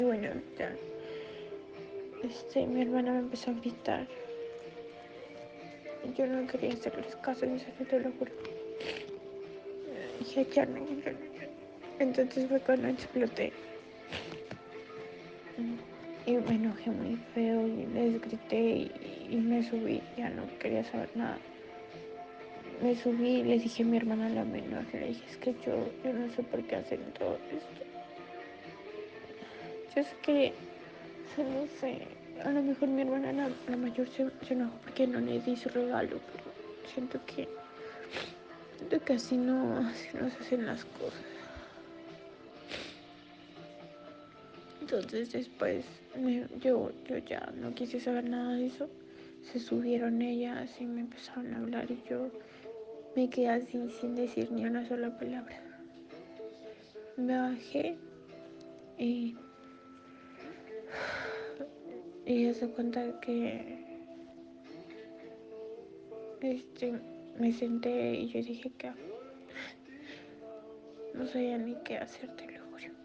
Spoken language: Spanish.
Bueno, ya, mi hermana me empezó a gritar. Yo no quería hacerles caso, en serio, te lo juro. Dije, ya no, ya no, ya no. Entonces fue cuando exploté. Y me enojé muy feo y les grité y me subí. Ya no quería saber nada. Me subí y le dije a mi hermana la menor, le dije, es que yo no sé por qué hacen todo esto. Yo sé que, o sea, no sé, a lo mejor mi hermana la mayor se enojó porque no le di su regalo, pero siento que así no se hacen las cosas. Entonces después yo ya no quise saber nada de eso. Se subieron ellas y me empezaron a hablar y yo me quedé así sin decir ni una sola palabra. Me bajé y, y se cuenta que me senté y yo dije que no sabía ni qué hacer, te lo juro.